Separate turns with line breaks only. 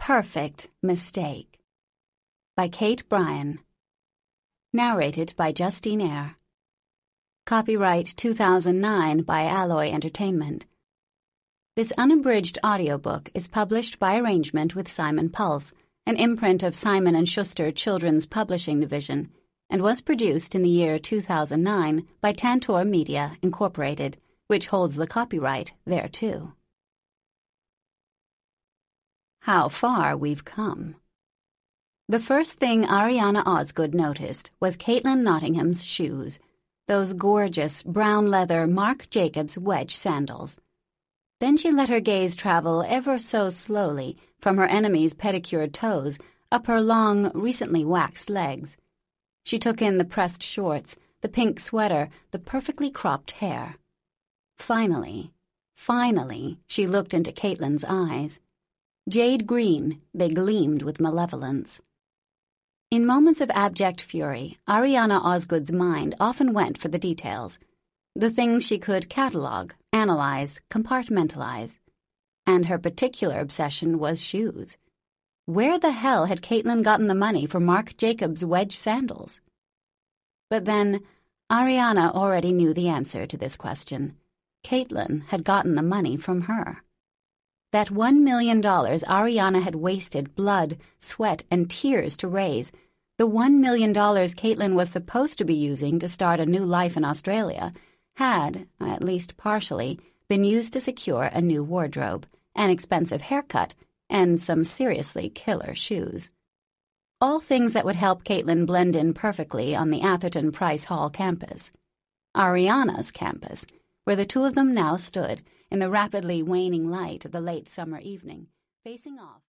Perfect Mistake by Kate Bryan. Narrated by Justine Eyre. Copyright 2009 by Alloy Entertainment. This unabridged audiobook is published by arrangement with Simon Pulse, an imprint of Simon & Schuster Children's Publishing Division, and was produced in the year 2009 by Tantor Media, Incorporated, which holds the copyright thereto. How far we've come. The first thing Ariana Osgood noticed was Caitlin Nottingham's shoes, those gorgeous brown leather Marc Jacobs wedge sandals. Then she let her gaze travel ever so slowly from her enemy's pedicured toes up her long, recently waxed legs. She took in the pressed shorts, the pink sweater, the perfectly cropped hair. Finally, she looked into Caitlin's eyes. Jade green, they gleamed with malevolence. In moments of abject fury, Ariana Osgood's mind often went for the details, the things she could catalog, analyze, compartmentalize. And her particular obsession was shoes. Where the hell had Caitlin gotten the money for Marc Jacobs' wedge sandals? But then, Ariana already knew the answer to this question. Caitlin had gotten the money from her. That $1 million Ariana had wasted blood, sweat, and tears to raise, the $1 million Caitlin was supposed to be using to start a new life in Australia, had, at least partially, been used to secure a new wardrobe, an expensive haircut, and some seriously killer shoes. All things that would help Caitlin blend in perfectly on the Atherton Price Hall campus. Ariana's campus, where the two of them now stood, in the rapidly waning light of the late summer evening, facing off.